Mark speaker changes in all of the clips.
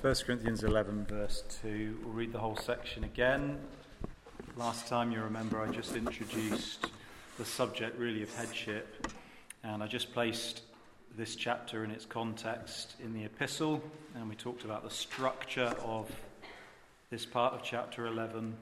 Speaker 1: 1 Corinthians 11 verse 2. We'll read the whole section again. Last time, you remember, I just introduced the subject really of headship, and I just placed this chapter in its context in the epistle, and we talked about the structure of this part of chapter 11,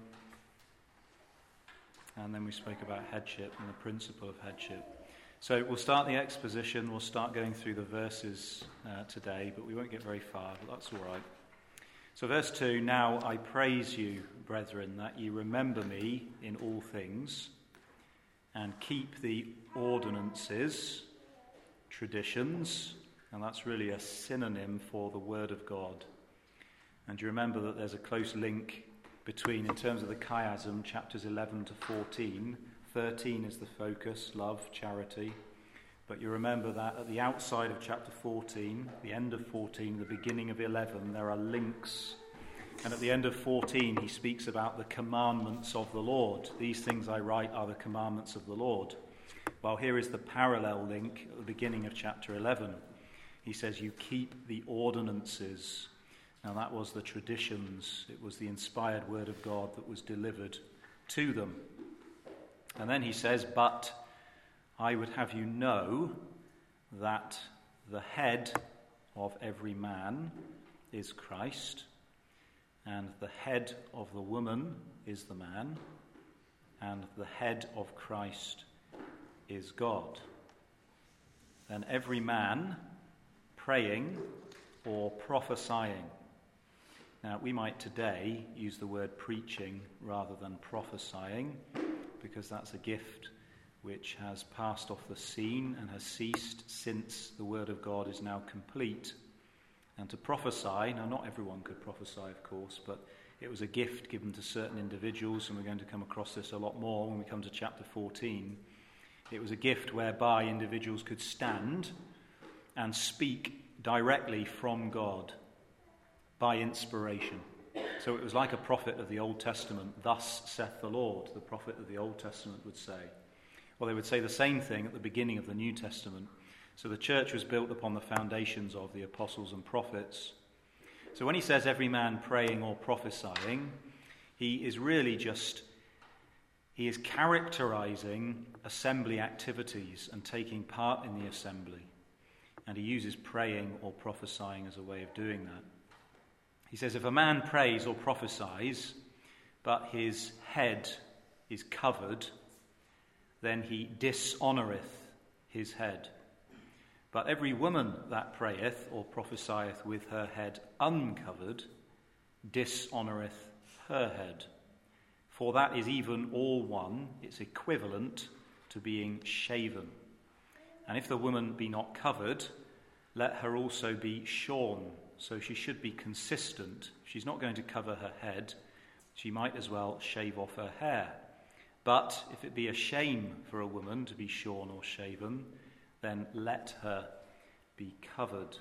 Speaker 1: and then we spoke about headship and the principle of headship. So we'll start the exposition, we'll start going through the verses today, but we won't get very far, but that's all right. So verse 2, now I praise you, brethren, that ye remember me in all things, and keep the ordinances, traditions, and that's really a synonym for the word of God. And you remember that there's a close link between, in terms of the chiasm, chapters 11 to 14, 13 is the focus, love, charity. But you remember that at the outside of chapter 14, the end of 14, the beginning of 11, there are links. And at the end of 14, he speaks about the commandments of the Lord. These things I write are the commandments of the Lord. Well, here is the parallel link at the beginning of chapter 11. He says, you keep the ordinances. Now that was the traditions. It was the inspired word of God that was delivered to them. And then he says, but I would have you know that the head of every man is Christ, and the head of the woman is the man, and the head of Christ is God. Then every man praying or prophesying. Now, we might today use the word preaching rather than prophesying, because that's a gift which has passed off the scene and has ceased since the word of God is now complete. And to prophesy, now not everyone could prophesy, of course, but it was a gift given to certain individuals, and we're going to come across this a lot more when we come to chapter 14. It was a gift whereby individuals could stand and speak directly from God by inspiration. So it was like a prophet of the Old Testament, thus saith the Lord, the prophet of the Old Testament would say. Well, they would say the same thing at the beginning of the New Testament. So the church was built upon the foundations of the apostles and prophets. So when he says every man praying or prophesying, he is characterizing assembly activities and taking part in the assembly. And he uses praying or prophesying as a way of doing that. He says, if a man prays or prophesies, but his head is covered, then he dishonoureth his head. But every woman that prayeth or prophesieth with her head uncovered dishonoureth her head. For that is even all one, it's equivalent to being shaven. And if the woman be not covered, let her also be shorn. So she should be consistent. If she's not going to cover her head, she might as well shave off her hair. But if it be a shame for a woman to be shorn or shaven, then let her be covered.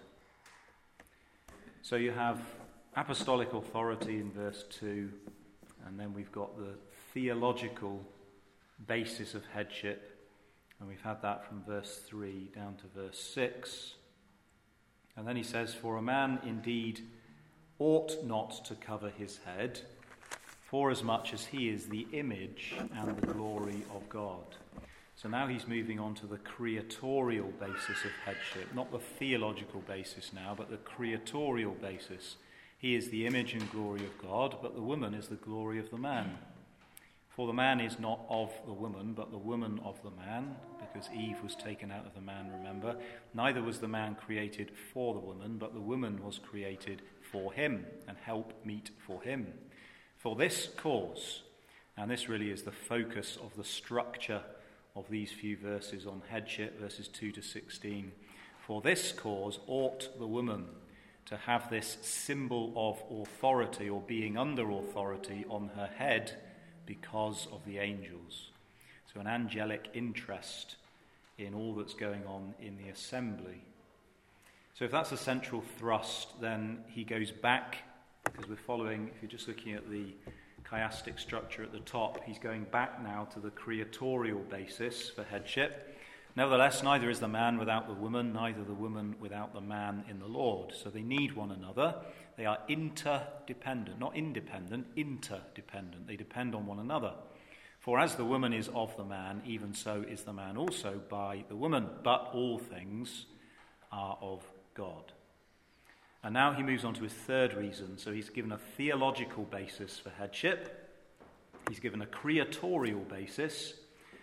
Speaker 1: So you have apostolic authority in verse 2, and then we've got the theological basis of headship, and we've had that from verse 3 down to verse 6. And then he says, for a man indeed ought not to cover his head, forasmuch as he is the image and the glory of God. So now he's moving on to the creatorial basis of headship, not the theological basis now, but the creatorial basis. He is the image and glory of God, but the woman is the glory of the man. For the man is not of the woman, but the woman of the man, because Eve was taken out of the man, remember. Neither was the man created for the woman, but the woman was created for him, and help meet for him. For this cause, and this really is the focus of the structure of these few verses on headship, verses 2 to 16. For this cause ought the woman to have this symbol of authority, or being under authority, on her head because of the angels. So an angelic interest in all that's going on in the assembly. So if that's a central thrust, then he goes back, because we're following, if you're just looking at the chiastic structure at the top, he's going back now to the creatorial basis for headship. Nevertheless, neither is the man without the woman, neither the woman without the man in the Lord. So they need one another. They are interdependent, not independent, interdependent. They depend on one another. For as the woman is of the man, even so is the man also by the woman. But all things are of God. And now he moves on to his third reason. So he's given a theological basis for headship. He's given a creatorial basis.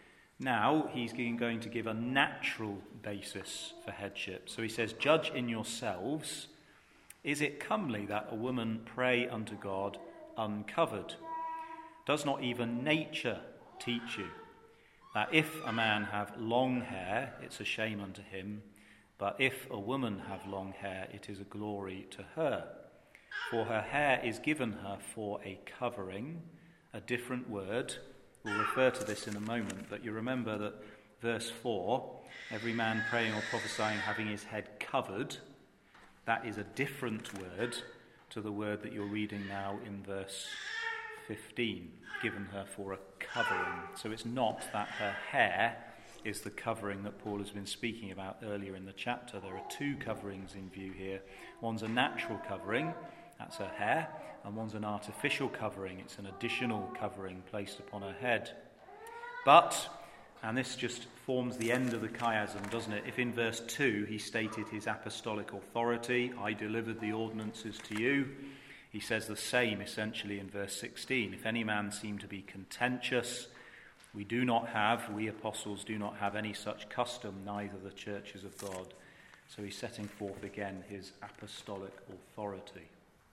Speaker 1: Now he's going to give a natural basis for headship. So he says, judge in yourselves, is it comely that a woman pray unto God uncovered? Does not even nature teach you that if a man have long hair, it's a shame unto him, but if a woman have long hair, it is a glory to her? For her hair is given her for a covering, a different word. We'll refer to this in a moment, but you remember that verse 4, every man praying or prophesying having his head covered, that is a different word to the word that you're reading now in verse 15, given her for a covering. So it's not that her hair is the covering that Paul has been speaking about earlier in the chapter. There are two coverings in view here. One's a natural covering, that's her hair, and one's an artificial covering. It's an additional covering placed upon her head. But, and this just forms the end of the chiasm, doesn't it? If in verse 2 he stated his apostolic authority, I delivered the ordinances to you, he says the same essentially in verse 16. If any man seem to be contentious, we apostles do not have any such custom, neither the churches of God. So he's setting forth again his apostolic authority.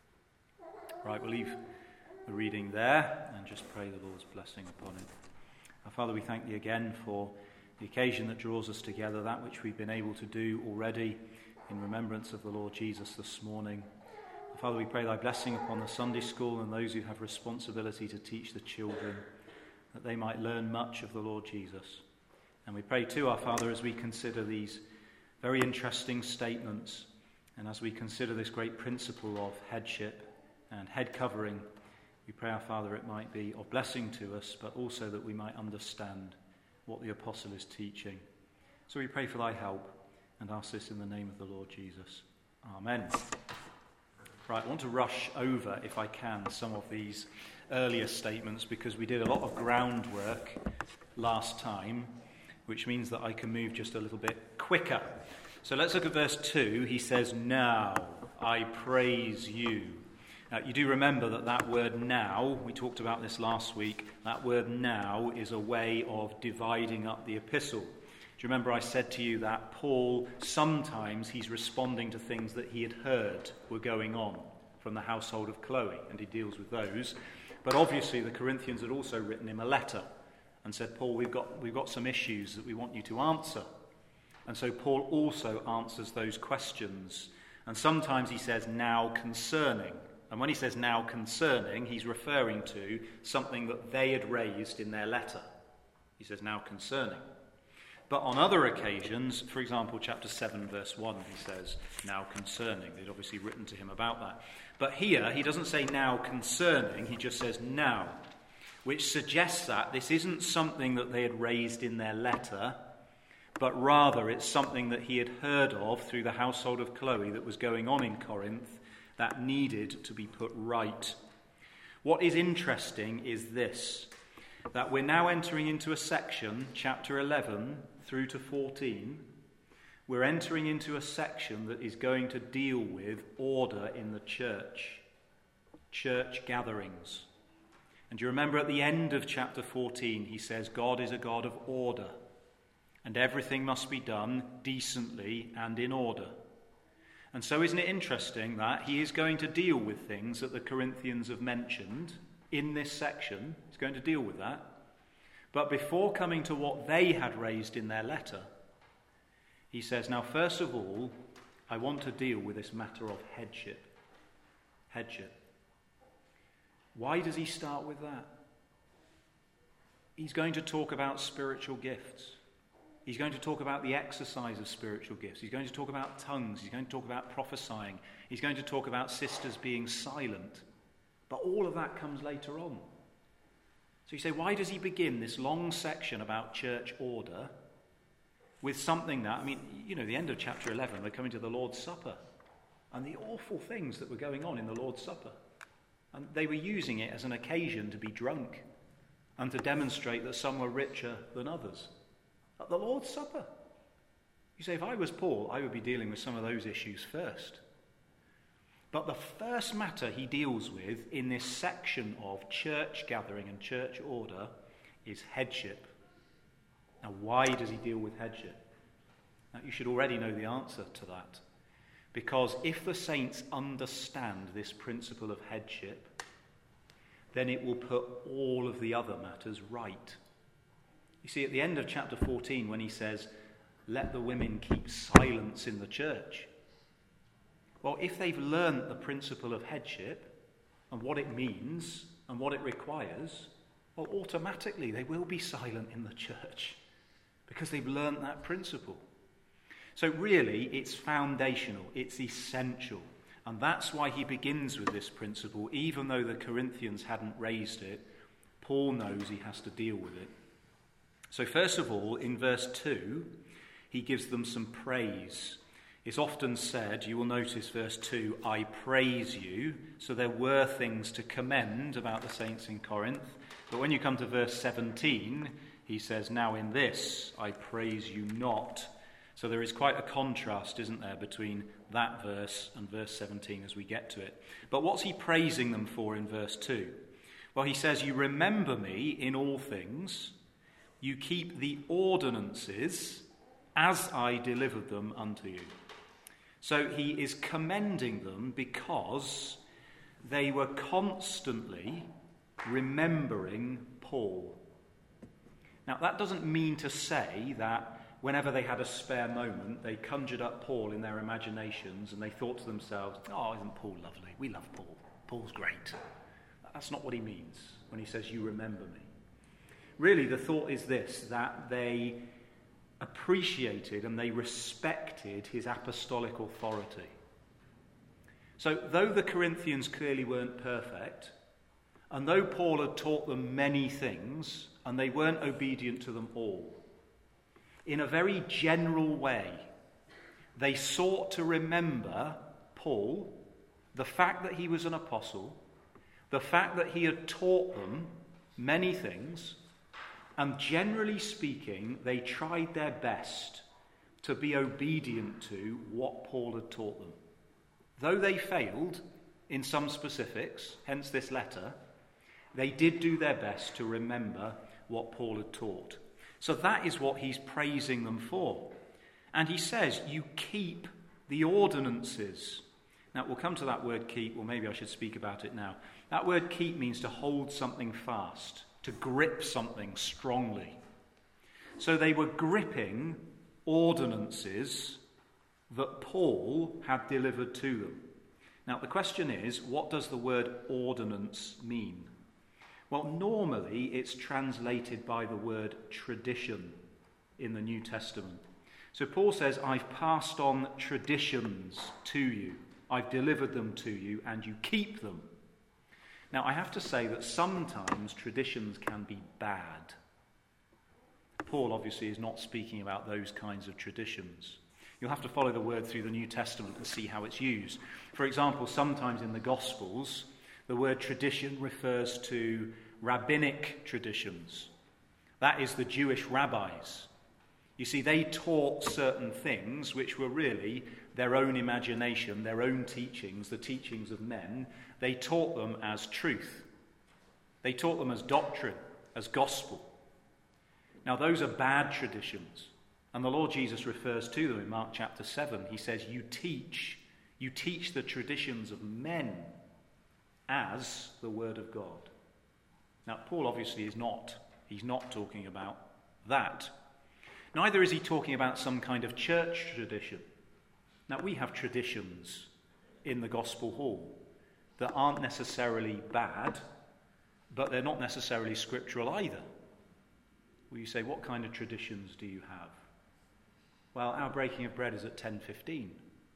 Speaker 1: Right, we'll leave the reading there and just pray the Lord's blessing upon it. Our Father, we thank thee again for the occasion that draws us together, that which we've been able to do already in remembrance of the Lord Jesus this morning. Our Father, we pray thy blessing upon the Sunday school and those who have responsibility to teach the children, that they might learn much of the Lord Jesus. And we pray too, our Father, as we consider these very interesting statements and as we consider this great principle of headship and head covering, we pray, our Father, it might be of blessing to us, but also that we might understand what the apostle is teaching. So we pray for thy help and ask this in the name of the Lord Jesus. Amen. Right, I want to rush over, if I can, some of these earlier statements because we did a lot of groundwork last time, which means that I can move just a little bit quicker. So let's look at verse 2. He says, now I praise you. Now, you do remember that word now, we talked about this last week, that word now is a way of dividing up the epistle. Do you remember I said to you that Paul, sometimes he's responding to things that he had heard were going on from the household of Chloe, and he deals with those. But obviously the Corinthians had also written him a letter and said, Paul, we've got some issues that we want you to answer. And so Paul also answers those questions. And sometimes he says, now concerning. And when he says now concerning, he's referring to something that they had raised in their letter. He says now concerning. But on other occasions, for example, chapter 7, verse 1, he says now concerning. They'd obviously written to him about that. But here, he doesn't say now concerning, he just says now, which suggests that this isn't something that they had raised in their letter, but rather it's something that he had heard of through the household of Chloe that was going on in Corinth that needed to be put right. What is interesting is this, that we're now entering into a section, chapter 11 through to 14, we're entering into a section that is going to deal with order in the church gatherings. And you remember at the end of chapter 14, he says God is a God of order, and everything must be done decently and in order. And so isn't it interesting that he is going to deal with things that the Corinthians have mentioned in this section. He's going to deal with that. But before coming to what they had raised in their letter, he says, now first of all, I want to deal with this matter of headship. Headship. Why does he start with that? He's going to talk about spiritual gifts. He's going to talk about the exercise of spiritual gifts. He's going to talk about tongues. He's going to talk about prophesying. He's going to talk about sisters being silent. But all of that comes later on. So you say, why does he begin this long section about church order with something that, the end of chapter 11, they're coming to the Lord's Supper and the awful things that were going on in the Lord's Supper. And they were using it as an occasion to be drunk and to demonstrate that some were richer than others. At the Lord's Supper. You say, if I was Paul, I would be dealing with some of those issues first. But the first matter he deals with in this section of church gathering and church order is headship. Now, why does he deal with headship? Now, you should already know the answer to that. Because if the saints understand this principle of headship, then it will put all of the other matters right. You see, at the end of chapter 14, when he says, let the women keep silence in the church. Well, if they've learnt the principle of headship and what it means and what it requires, well, automatically they will be silent in the church because they've learnt that principle. So really, it's foundational, it's essential. And that's why he begins with this principle. Even though the Corinthians hadn't raised it, Paul knows he has to deal with it. So first of all, in verse 2, he gives them some praise. It's often said, you will notice verse 2, I praise you. So there were things to commend about the saints in Corinth. But when you come to verse 17, he says, now in this I praise you not. So there is quite a contrast, isn't there, between that verse and verse 17 as we get to it. But what's he praising them for in verse 2? Well, he says, you remember me in all things. You keep the ordinances as I delivered them unto you. So he is commending them because they were constantly remembering Paul. Now, that doesn't mean to say that whenever they had a spare moment, they conjured up Paul in their imaginations and they thought to themselves, oh, isn't Paul lovely? We love Paul. Paul's great. That's not what he means when he says, you remember me. Really, the thought is this, that they appreciated and they respected his apostolic authority. So, though the Corinthians clearly weren't perfect, and though Paul had taught them many things, and they weren't obedient to them all, in a very general way, they sought to remember Paul, the fact that he was an apostle, the fact that he had taught them many things, and generally speaking, they tried their best to be obedient to what Paul had taught them. Though they failed in some specifics, hence this letter, they did do their best to remember what Paul had taught. So that is what he's praising them for. And he says, you keep the ordinances. Now, we'll come to that word keep, or maybe I should speak about it now. That word keep means to hold something fast, to grip something strongly. So they were gripping ordinances that Paul had delivered to them. Now, the question is, what does the word ordinance mean? Well, normally it's translated by the word tradition in the New Testament. So Paul says, I've passed on traditions to you. I've delivered them to you, and you keep them. Now, I have to say that sometimes traditions can be bad. Paul obviously is not speaking about those kinds of traditions. You'll have to follow the word through the New Testament and see how it's used. For example, sometimes in the Gospels, the word tradition refers to rabbinic traditions. That is the Jewish rabbis. You see, they taught certain things which were really their own imagination, their own teachings, the teachings of men. They taught them as truth. They taught them as doctrine, as gospel. Now, those are bad traditions. And the Lord Jesus refers to them in Mark chapter 7. He says, you teach the traditions of men as the word of God. Now, Paul obviously he's not talking about that. Neither is he talking about some kind of church tradition. Now, we have traditions in the Gospel Hall that aren't necessarily bad, but they're not necessarily scriptural either. Well, you say, what kind of traditions do you have? Well, our breaking of bread is at 10:15.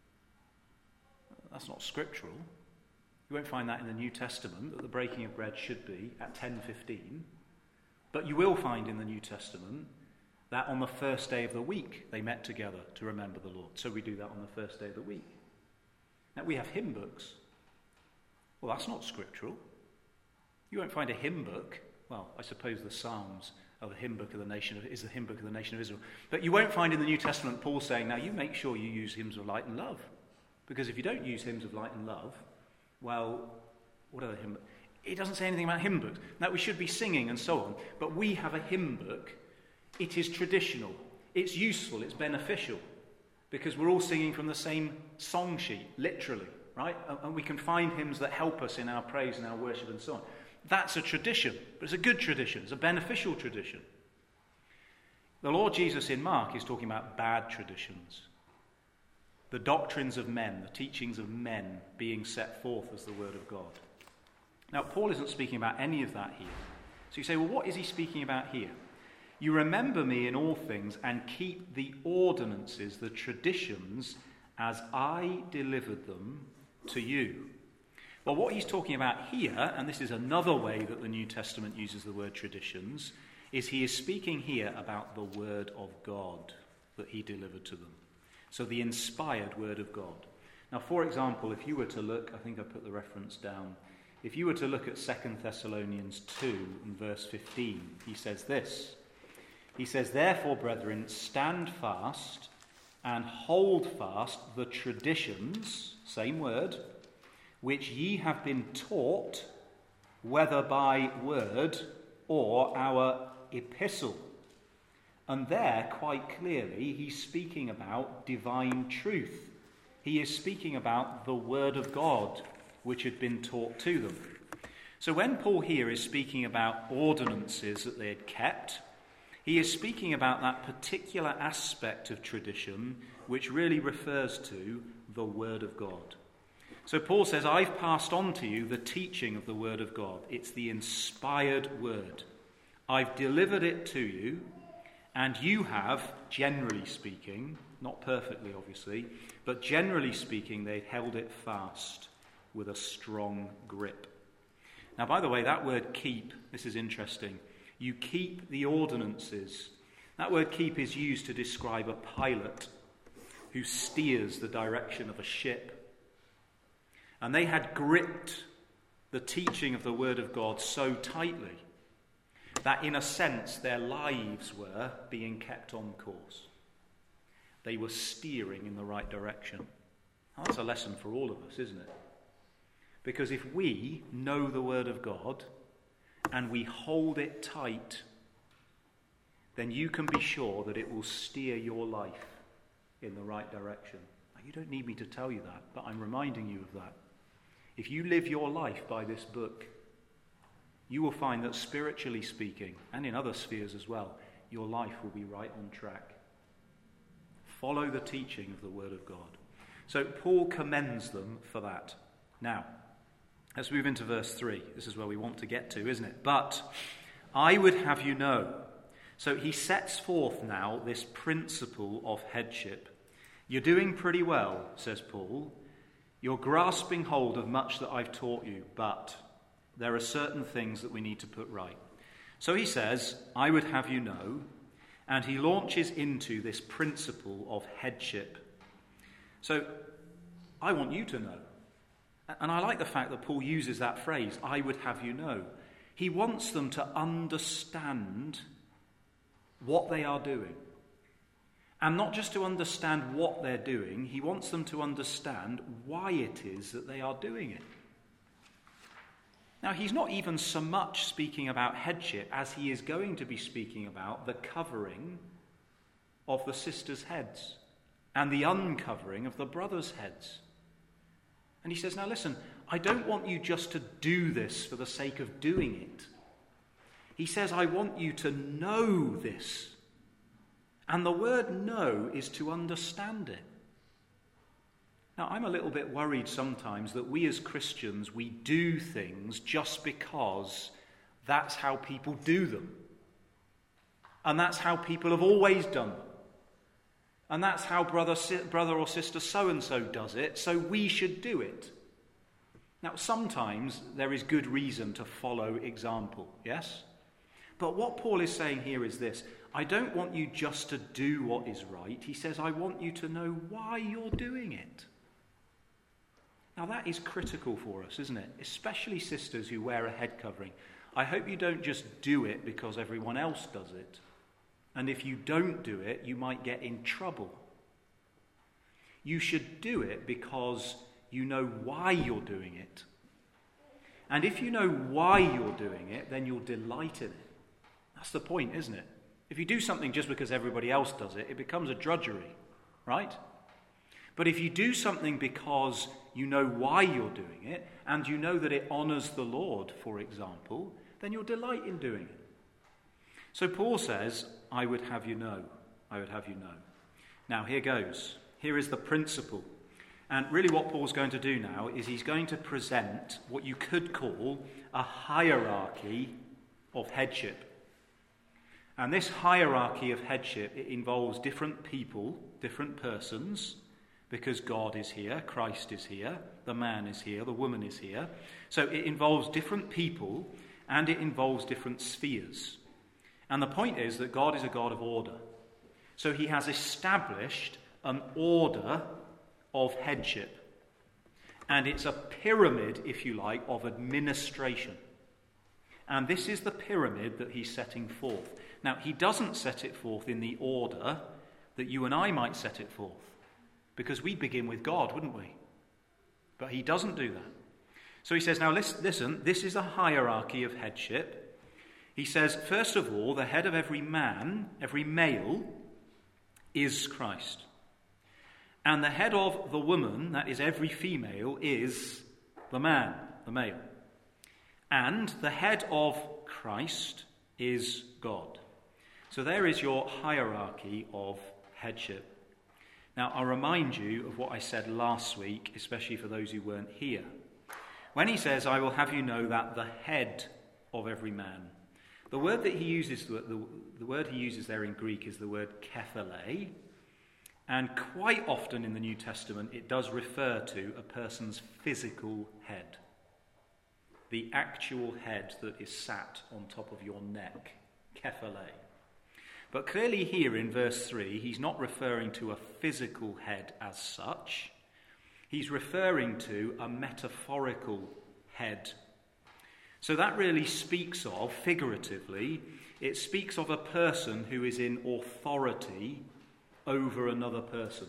Speaker 1: That's not scriptural. You won't find that in the New Testament, that the breaking of bread should be at 10:15. But you will find in the New Testament That on the first day of the week they met together to remember the Lord. So we do that on the first day of the week. Now we have hymn books. Well, that's not scriptural. You won't find a hymn book. Well, I suppose the Psalms are the hymn book of the nation is the hymn book of the nation of Israel. But you won't find in the New Testament Paul saying, now you make sure you use hymns of light and love. Because if you don't use hymns of light and love, well, what are the hymn books? It doesn't say anything about hymn books. Now, we should be singing and so on, but we have a hymn book. It is traditional. It's useful. It's beneficial. Because we're all singing from the same song sheet, literally, right? And we can find hymns that help us in our praise and our worship and so on. That's a tradition, but it's a good tradition. It's a beneficial tradition. The Lord Jesus in Mark is talking about bad traditions. The doctrines of men, the teachings of men being set forth as the word of God. Now, Paul isn't speaking about any of that here. So you say, well, what is he speaking about here? You remember me in all things and keep the ordinances, the traditions, as I delivered them to you. Well, what he's talking about here, and this is another way that the New Testament uses the word traditions, is he is speaking here about the word of God that he delivered to them. So the inspired word of God. Now, for example, if you were to look, I think I put the reference down, if you were to look at 2 Thessalonians 2 and verse 15, he says this. He says, therefore, brethren, stand fast and hold fast the traditions, same word, which ye have been taught, whether by word or our epistle. And there, quite clearly, he's speaking about divine truth. He is speaking about the word of God, which had been taught to them. So when Paul here is speaking about ordinances that they had kept, he is speaking about that particular aspect of tradition which really refers to the word of God. So Paul says, I've passed on to you the teaching of the word of God. It's the inspired word. I've delivered it to you, and you have, generally speaking, not perfectly obviously, but generally speaking, they've held it fast with a strong grip. Now, by the way, that word keep, this is interesting. You keep the ordinances. That word keep is used to describe a pilot who steers the direction of a ship. And they had gripped the teaching of the word of God so tightly that in a sense their lives were being kept on course. They were steering in the right direction. Now, that's a lesson for all of us, isn't it? Because if we know the word of God and we hold it tight, then you can be sure that it will steer your life in the right direction. Now, you don't need me to tell you that, but I'm reminding you of that. If you live your life by this book, you will find that spiritually speaking, and in other spheres as well, your life will be right on track. Follow the teaching of the word of God. So Paul commends them for that. Now, let's move into verse 3. This is where we want to get to, isn't it? But I would have you know. So he sets forth now this principle of headship. You're doing pretty well, says Paul. You're grasping hold of much that I've taught you, but there are certain things that we need to put right. So he says, I would have you know, and he launches into this principle of headship. So I want you to know. And I like the fact that Paul uses that phrase, I would have you know. He wants them to understand what they are doing. And not just to understand what they're doing, he wants them to understand why it is that they are doing it. Now, he's not even so much speaking about headship as he is going to be speaking about the covering of the sisters' heads and the uncovering of the brothers' heads. And he says, now listen, I don't want you just to do this for the sake of doing it. He says, I want you to know this. And the word know is to understand it. Now, I'm a little bit worried sometimes that we as Christians, we do things just because that's how people do them. And that's how people have always done them. And that's how brother or sister so-and-so does it, so we should do it. Now, sometimes there is good reason to follow example, yes? But what Paul is saying here is this. I don't want you just to do what is right. He says, I want you to know why you're doing it. Now that is critical for us, isn't it? Especially sisters who wear a head covering. I hope you don't just do it because everyone else does it. And if you don't do it, you might get in trouble. You should do it because you know why you're doing it. And if you know why you're doing it, then you'll delight in it. That's the point, isn't it? If you do something just because everybody else does it, it becomes a drudgery, right? But if you do something because you know why you're doing it, and you know that it honours the Lord, for example, then you'll delight in doing it. So Paul says, I would have you know. I would have you know. Now here goes. Here is the principle. And really what Paul's going to do now is he's going to present what you could call a hierarchy of headship. And this hierarchy of headship, it involves different people, different persons, because God is here, Christ is here, the man is here, the woman is here. So it involves different people and it involves different spheres. And the point is that God is a God of order. So he has established an order of headship. And it's a pyramid, if you like, of administration. And this is the pyramid that he's setting forth. Now, he doesn't set it forth in the order that you and I might set it forth. Because we'd begin with God, wouldn't we? But he doesn't do that. So he says, now listen, this is a hierarchy of headship. He says, first of all, the head of every man, every male, is Christ. And the head of the woman, that is every female, is the man, the male. And the head of Christ is God. So there is your hierarchy of headship. Now, I'll remind you of what I said last week, especially for those who weren't here. When he says, I will have you know that the head of every man, the word that he uses, the word he uses there in Greek is the word kephale, and quite often in the New Testament it does refer to a person's physical head, the actual head that is sat on top of your neck, kephale. But clearly here in verse 3, he's not referring to a physical head as such. He's referring to a metaphorical head. So that really speaks of, figuratively, it speaks of a person who is in authority over another person.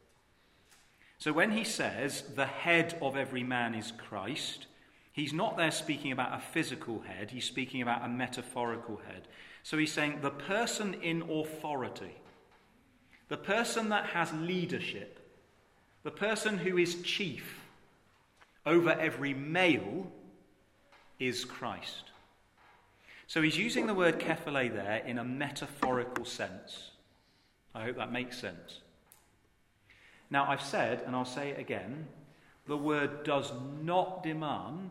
Speaker 1: So when he says the head of every man is Christ, he's not there speaking about a physical head, he's speaking about a metaphorical head. So he's saying the person in authority, the person that has leadership, the person who is chief over every male is Christ. So he's using the word kephale there in a metaphorical sense. I hope that makes sense. Now I've said, and I'll say it again, the word does not demand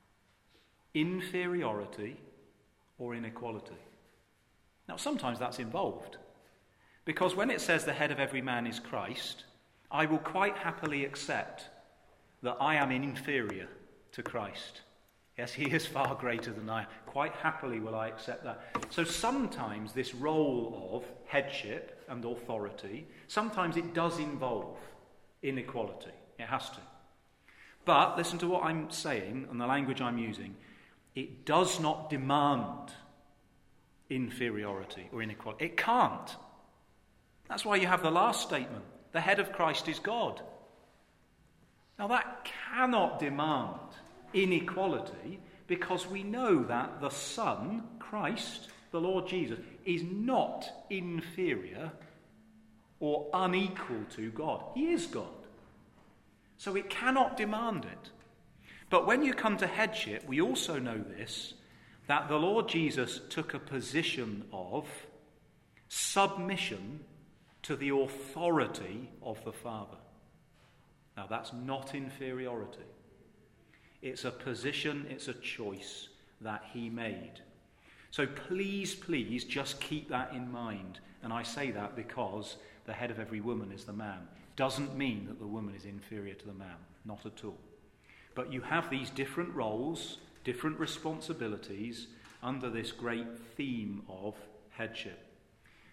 Speaker 1: inferiority or inequality. Now, sometimes that's involved. Because when it says the head of every man is Christ, I will quite happily accept that I am inferior to Christ. Yes, he is far greater than I am. Quite happily will I accept that. So sometimes this role of headship and authority, sometimes it does involve inequality. It has to. But listen to what I'm saying and the language I'm using. It does not demand inferiority or inequality. It can't. That's why you have the last statement. The head of Christ is God. Now that cannot demand inequality because we know that the Son, Christ, the Lord Jesus, is not inferior or unequal to God. He is God. So it cannot demand it. But when you come to headship, we also know this, that the Lord Jesus took a position of submission to the authority of the Father. Now that's not inferiority. It's a position, it's a choice that he made. So please, please just keep that in mind. And I say that because the head of every woman is the man. Doesn't mean that the woman is inferior to the man. Not at all. But you have these different roles, different responsibilities under this great theme of headship.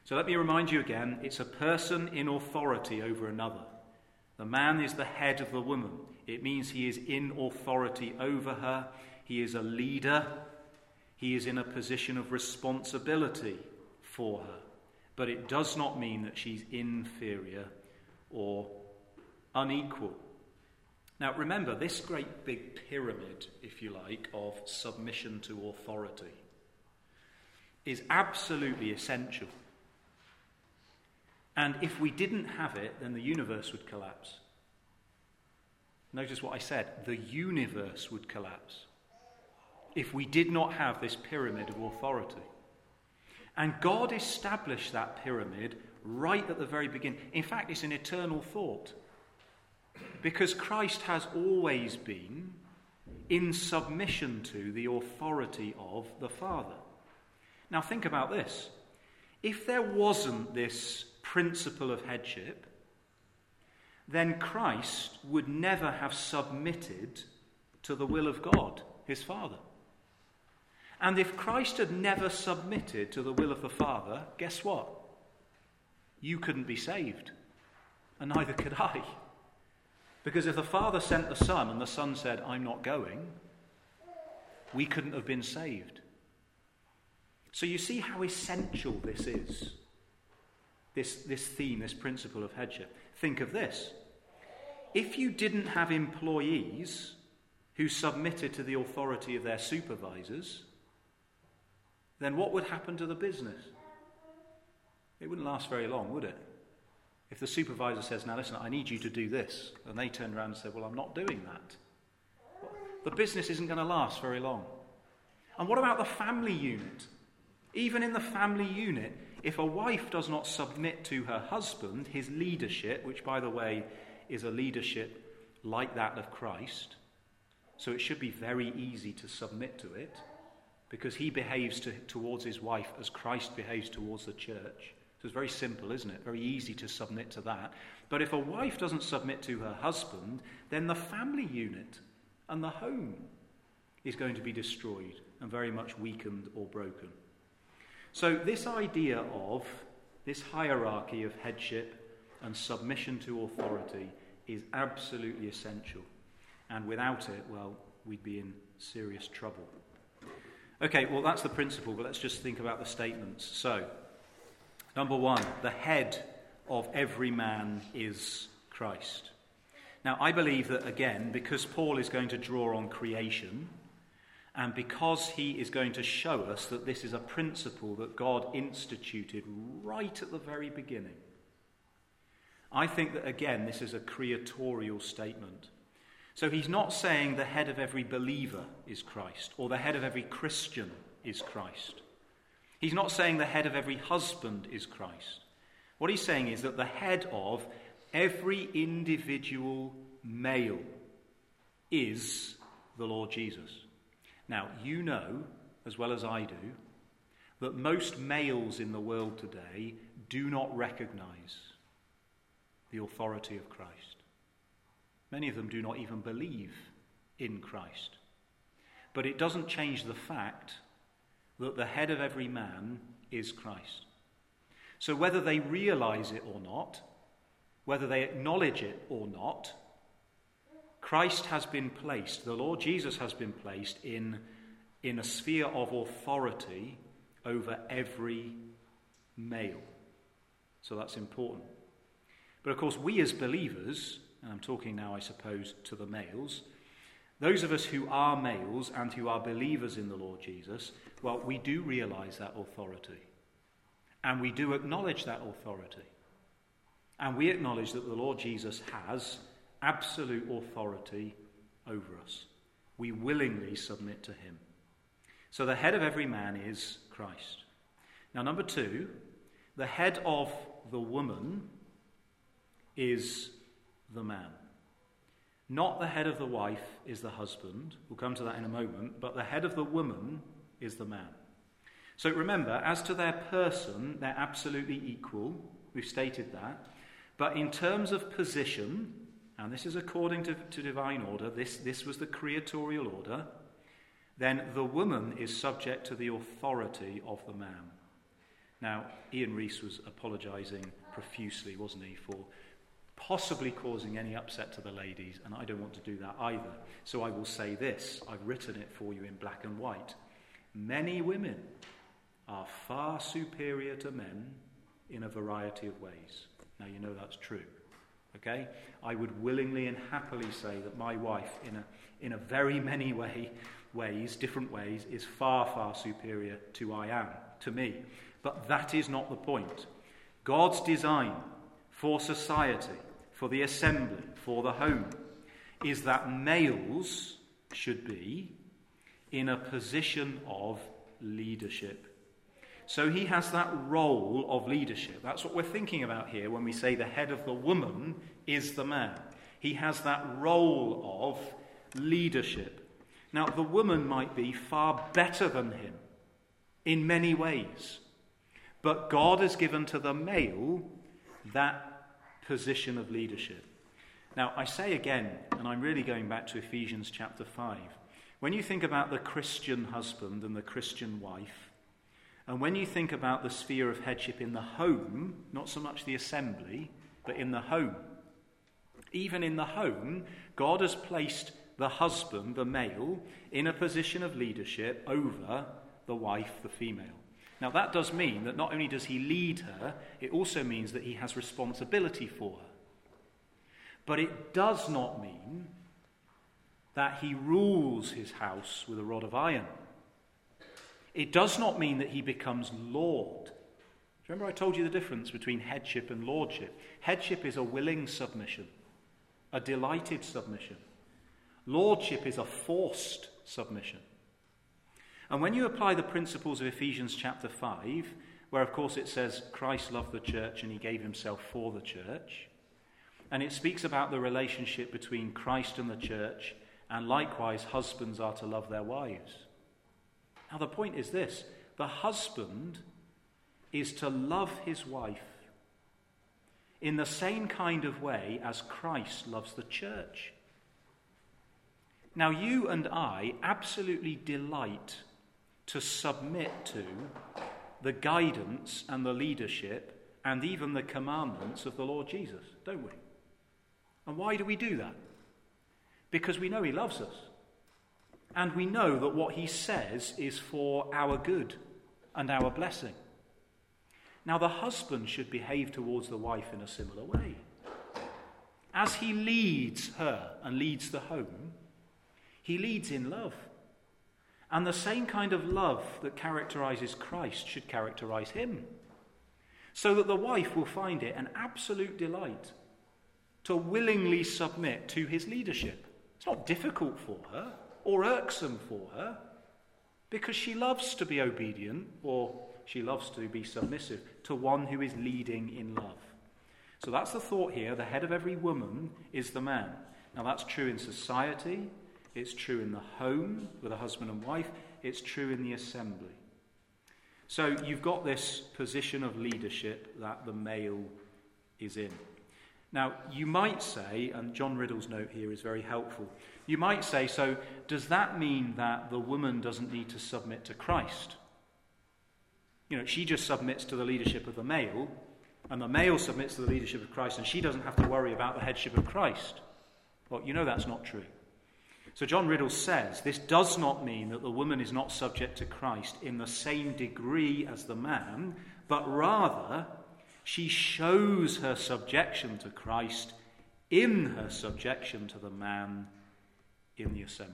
Speaker 1: So let me remind you again, it's a person in authority over another. The man is the head of the woman. It means he is in authority over her. He is a leader. He is in a position of responsibility for her. But it does not mean that she's inferior or unequal. Now remember, this great big pyramid, if you like, of submission to authority is absolutely essential. And if we didn't have it, then the universe would collapse. Notice what I said. The universe would collapse if we did not have this pyramid of authority. And God established that pyramid right at the very beginning. In fact, it's an eternal thought. Because Christ has always been in submission to the authority of the Father. Now think about this. If there wasn't this principle of headship, then Christ would never have submitted to the will of God, his Father. And if Christ had never submitted to the will of the Father, guess what? You couldn't be saved, and neither could I. Because if the Father sent the Son and the Son said, I'm not going, we couldn't have been saved. So you see how essential this is, this theme, this principle of headship. Think of this. If you didn't have employees who submitted to the authority of their supervisors, then what would happen to the business? It wouldn't last very long, would it? If the supervisor says, now listen, I need you to do this, and they turn around and say, well, I'm not doing that, the business isn't going to last very long. And what about the family unit? Even in the family unit, if a wife does not submit to her husband, his leadership, which, by the way, is a leadership like that of Christ, so it should be very easy to submit to it, because he behaves towards his wife as Christ behaves towards the church. So it's very simple, isn't it? Very easy to submit to that. But if a wife doesn't submit to her husband, then the family unit and the home is going to be destroyed and very much weakened or broken. So this idea of this hierarchy of headship and submission to authority is absolutely essential. And without it, well, we'd be in serious trouble. Okay, well, that's the principle, but let's just think about the statements. So, number one, the head of every man is Christ. Now, I believe that, again, because Paul is going to draw on creation, and because he is going to show us that this is a principle that God instituted right at the very beginning, I think that, again, this is a creatorial statement. So he's not saying the head of every believer is Christ, or the head of every Christian is Christ. He's not saying the head of every husband is Christ. What he's saying is that the head of every individual male is the Lord Jesus. Now, you know, as well as I do, that most males in the world today do not recognize the authority of Christ. Many of them do not even believe in Christ. But it doesn't change the fact that the head of every man is Christ. So whether they realize it or not, whether they acknowledge it or not, Christ has been placed, the Lord Jesus has been placed in a sphere of authority over every male. So that's important. But of course, we as believers, and I'm talking now, I suppose, to the males, those of us who are males and who are believers in the Lord Jesus, well, we do realize that authority. And we do acknowledge that authority. And we acknowledge that the Lord Jesus has absolute authority over us. We willingly submit to him. So the head of every man is Christ. Now, number two, the head of the woman is the man. Not the head of the wife is the husband. We'll come to that in a moment. But the head of the woman is the man. So remember, as to their person, they're absolutely equal. We've stated that. But in terms of position, and this is according to divine order, this was the creatorial order, then the woman is subject to the authority of the man. Now, Ian Rees was apologising profusely, wasn't he, for possibly causing any upset to the ladies, and I don't want to do that either. So I will say this, I've written it for you in black and white. Many women are far superior to men in a variety of ways. Now, you know that's true, okay? I would willingly and happily say that my wife, in a very many ways, different ways, is far, far superior to me. But that is not the point. God's design for society, for the assembly, for the home, is that males should be in a position of leadership. So he has that role of leadership. That's what we're thinking about here when we say the head of the woman is the man. He has that role of leadership. Now, the woman might be far better than him in many ways, but God has given to the male that position of leadership. Now, I say again, and I'm really going back to Ephesians chapter 5, when you think about the Christian husband and the Christian wife, and when you think about the sphere of headship in the home, not so much the assembly, but in the home, even in the home, God has placed the husband, the male, in a position of leadership over the wife, the female. Now, that does mean that not only does he lead her, it also means that he has responsibility for her. But it does not mean that he rules his house with a rod of iron. It does not mean that he becomes Lord. Remember I told you the difference between headship and lordship. Headship is a willing submission, a delighted submission. Lordship is a forced submission. And when you apply the principles of Ephesians chapter 5, where of course it says Christ loved the church and he gave himself for the church, and it speaks about the relationship between Christ and the church, and likewise husbands are to love their wives. Now the point is this, the husband is to love his wife in the same kind of way as Christ loves the church. Now you and I absolutely delight to submit to the guidance and the leadership and even the commandments of the Lord Jesus, don't we? And why do we do that? Because we know he loves us. And we know that what he says is for our good and our blessing. Now the husband should behave towards the wife in a similar way. As he leads her and leads the home, he leads in love. And the same kind of love that characterizes Christ should characterize him. So that the wife will find it an absolute delight to willingly submit to his leadership. It's not difficult for her or irksome for her, because she loves to be obedient, or she loves to be submissive to one who is leading in love. So that's the thought here. The head of every woman is the man. Now that's true in society. It's true in the home with a husband and wife. It's true in the assembly. So you've got this position of leadership that the male is in. Now, you might say, and John Riddle's note here is very helpful, you might say, so does that mean that the woman doesn't need to submit to Christ? You know, she just submits to the leadership of the male, and the male submits to the leadership of Christ, and she doesn't have to worry about the headship of Christ. Well, you know that's not true. So John Riddle says, this does not mean that the woman is not subject to Christ in the same degree as the man, but rather she shows her subjection to Christ in her subjection to the man in the assembly.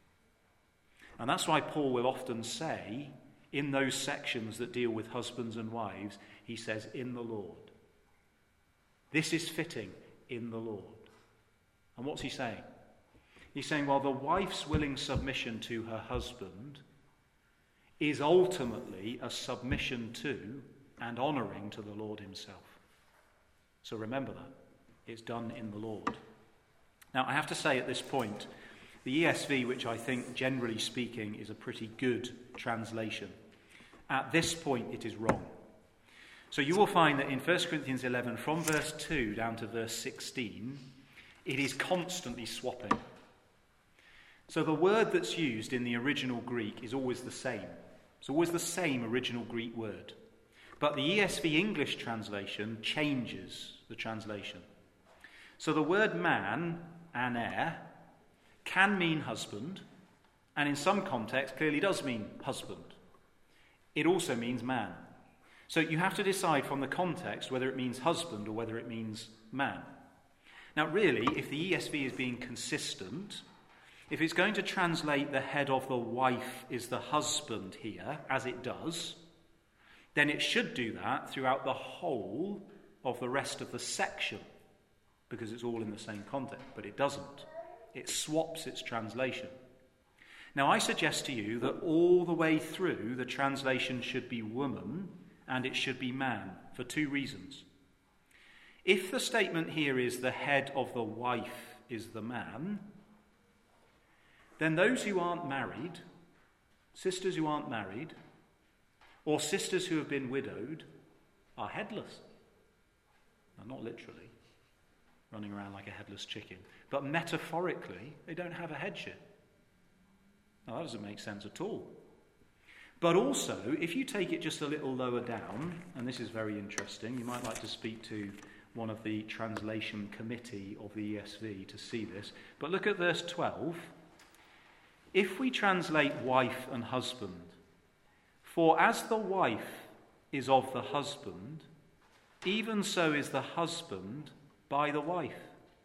Speaker 1: And that's why Paul will often say, in those sections that deal with husbands and wives, he says, in the Lord. This is fitting, in the Lord. And what's he saying? He's saying, well, the wife's willing submission to her husband is ultimately a submission to and honouring to the Lord himself. So remember that. It's done in the Lord. Now, I have to say at this point, the ESV, which I think, generally speaking, is a pretty good translation, at this point it is wrong. So you will find that in 1 Corinthians 11, from verse 2 down to verse 16, it is constantly swapping. So the word that's used in the original Greek is always the same. It's always the same original Greek word. But the ESV English translation changes the translation. So the word man, aner, can mean husband, and in some contexts clearly does mean husband. It also means man. So you have to decide from the context whether it means husband or whether it means man. Now really, if the ESV is being consistent, if it's going to translate the head of the wife is the husband here, as it does, then it should do that throughout the whole of the rest of the section, because it's all in the same context, but it doesn't. It swaps its translation. Now, I suggest to you that all the way through, the translation should be woman and it should be man, for two reasons. If the statement here is the head of the wife is the man, then those who aren't married, sisters who aren't married, or sisters who have been widowed, are headless. Now, not literally, running around like a headless chicken, but metaphorically, they don't have a headship. Now, that doesn't make sense at all. But also, if you take it just a little lower down, and this is very interesting, you might like to speak to one of the translation committee of the ESV to see this, but look at verse 12. If we translate wife and husband, for as the wife is of the husband, even so is the husband by the wife.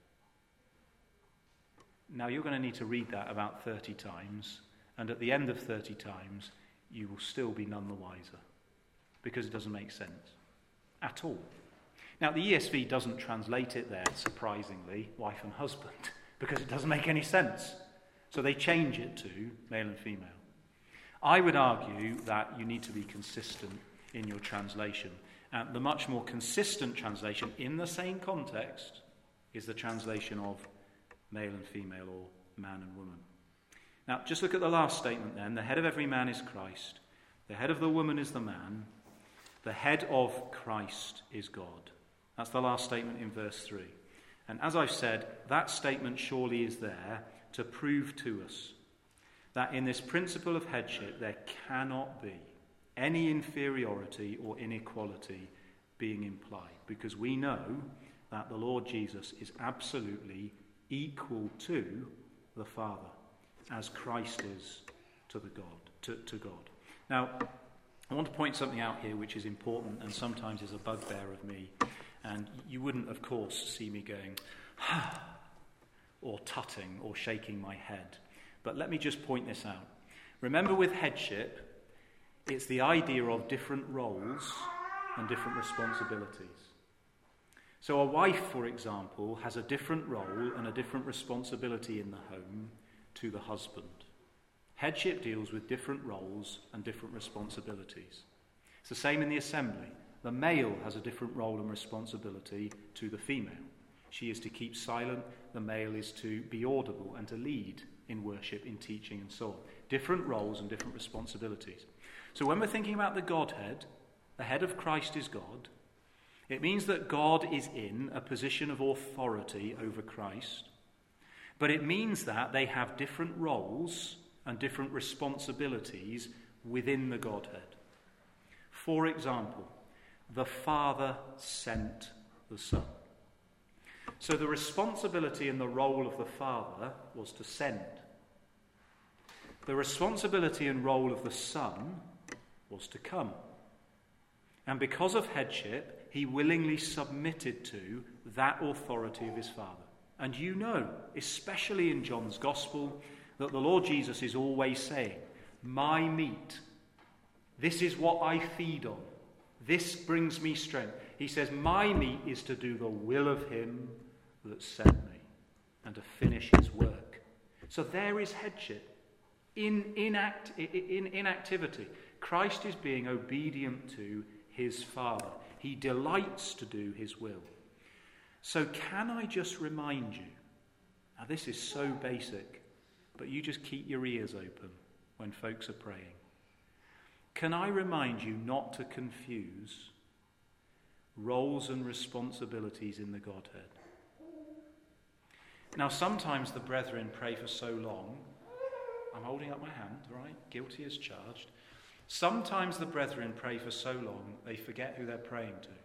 Speaker 1: Now you're going to need to read that about 30 times, and at the end of 30 times, you will still be none the wiser, because it doesn't make sense at all. Now the ESV doesn't translate it there, surprisingly, wife and husband, because it doesn't make any sense. So they change it to male and female. I would argue that you need to be consistent in your translation. The much more consistent translation in the same context is the translation of male and female, or man and woman. Now, just look at the last statement then. The head of every man is Christ. The head of the woman is the man. The head of Christ is God. That's the last statement in verse 3. And as I've said, that statement surely is there to prove to us that in this principle of headship there cannot be any inferiority or inequality being implied, because we know that the Lord Jesus is absolutely equal to the Father, as Christ is to God. Now, I want to point something out here which is important and sometimes is a bugbear of me. And you wouldn't, of course, see me going, or tutting or shaking my head. But let me just point this out. Remember, with headship, it's the idea of different roles and different responsibilities. So a wife, for example, has a different role and a different responsibility in the home to the husband. Headship deals with different roles and different responsibilities. It's the same in the assembly. The male has a different role and responsibility to the female. She is to keep silent. The male is to be audible and to lead in worship, in teaching, and so on. Different roles and different responsibilities. So when we're thinking about the Godhead, the head of Christ is God. It means that God is in a position of authority over Christ. But it means that they have different roles and different responsibilities within the Godhead. For example, the Father sent the Son. So the responsibility and the role of the Father was to send. The responsibility and role of the Son was to come. And because of headship, he willingly submitted to that authority of his Father. And you know, especially in John's Gospel, that the Lord Jesus is always saying, my meat, this is what I feed on. This brings me strength. He says, my meat is to do the will of him that sent me and to finish his work. So there is headship. In inactivity, Christ is being obedient to his Father. He delights to do his will. So can I just remind you, now this is so basic, but you just keep your ears open when folks are praying. Can I remind you not to confuse roles and responsibilities in the Godhead? Now sometimes the brethren pray for so long. I'm holding up my hand, right? Guilty as charged. Sometimes the brethren pray for so long they forget who they're praying to.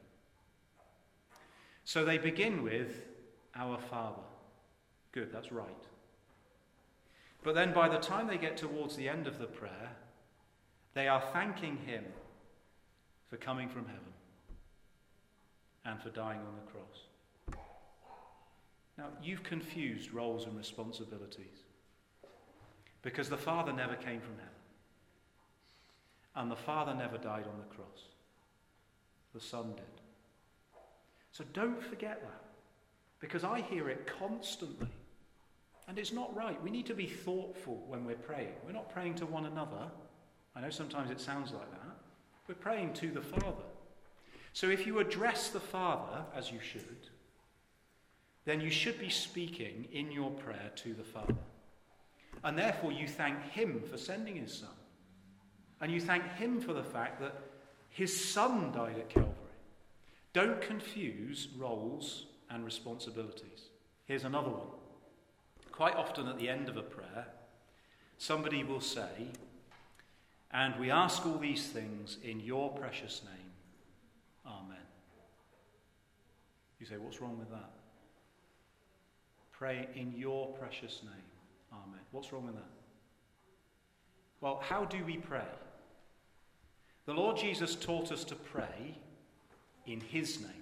Speaker 1: So they begin with, Our Father. Good, that's right. But then by the time they get towards the end of the prayer, they are thanking him for coming from heaven and for dying on the cross. Now, you've confused roles and responsibilities because the Father never came from heaven and the Father never died on the cross. The Son did. So don't forget that, because I hear it constantly. And it's not right. We need to be thoughtful when we're praying. We're not praying to one another. I know sometimes it sounds like that. We're praying to the Father. So if you address the Father, as you should, then you should be speaking in your prayer to the Father. And therefore you thank him for sending his Son. And you thank him for the fact that his Son died at Calvary. Don't confuse roles and responsibilities. Here's another one. Quite often at the end of a prayer, somebody will say, and we ask all these things in your precious name. Amen. You say, what's wrong with that? Pray in your precious name. Amen. What's wrong with that? Well, how do we pray? The Lord Jesus taught us to pray in his name.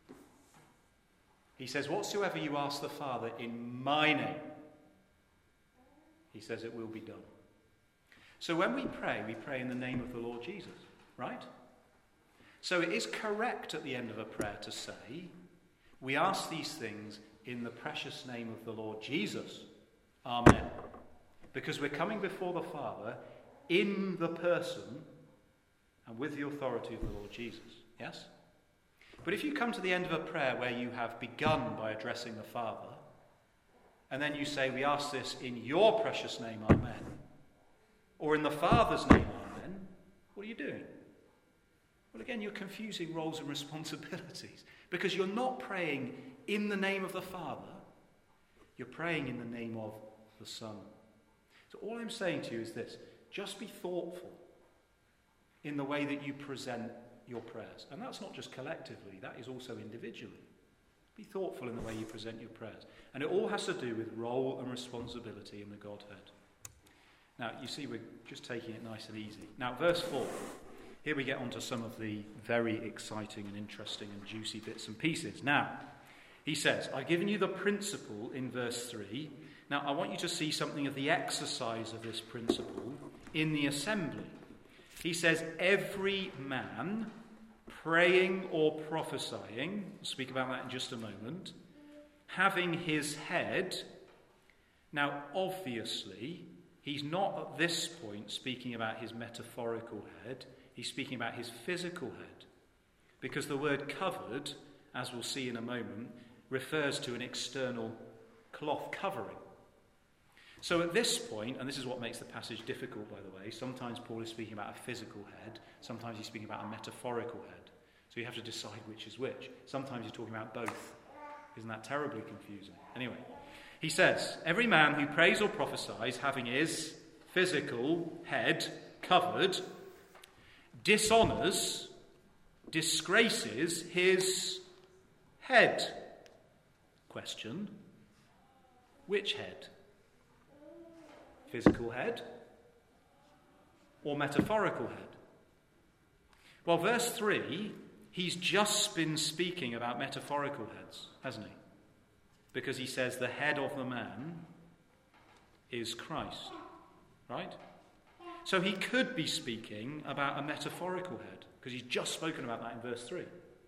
Speaker 1: He says, whatsoever you ask the Father in my name, he says it will be done. So when we pray in the name of the Lord Jesus, right? So it is correct at the end of a prayer to say, we ask these things in the precious name of the Lord Jesus. Amen. Because we're coming before the Father in the person and with the authority of the Lord Jesus. Yes? But if you come to the end of a prayer where you have begun by addressing the Father, and then you say, we ask this in your precious name, amen, or in the Father's name, amen, what are you doing? Well, again, you're confusing roles and responsibilities, because you're not praying in the name of the Father, you're praying in the name of the Son. So all I'm saying to you is this, just be thoughtful in the way that you present your prayers. And that's not just collectively, that is also individually. Be thoughtful in the way you present your prayers. And it all has to do with role and responsibility in the Godhead. Now, you see, we're just taking it nice and easy. Now, verse 4. Here we get onto some of the very exciting and interesting and juicy bits and pieces. Now, he says, I've given you the principle in verse 3. Now, I want you to see something of the exercise of this principle in the assembly. He says, every man praying or prophesying, we'll speak about that in just a moment, having his head. Now, obviously, he's not at this point speaking about his metaphorical head. He's speaking about his physical head. Because the word covered, as we'll see in a moment, refers to an external cloth covering. So at this point, and this is what makes the passage difficult, by the way, sometimes Paul is speaking about a physical head, sometimes he's speaking about a metaphorical head. So you have to decide which is which. Sometimes he's talking about both. Isn't that terribly confusing? Anyway, he says, every man who prays or prophesies, having his physical head covered, dishonours, disgraces his head. Question, which head? Physical head or metaphorical head? Well, verse 3, he's just been speaking about metaphorical heads, hasn't he? Because he says the head of the man is Christ, right? So he could be speaking about a metaphorical head, because he's just spoken about that in verse 3.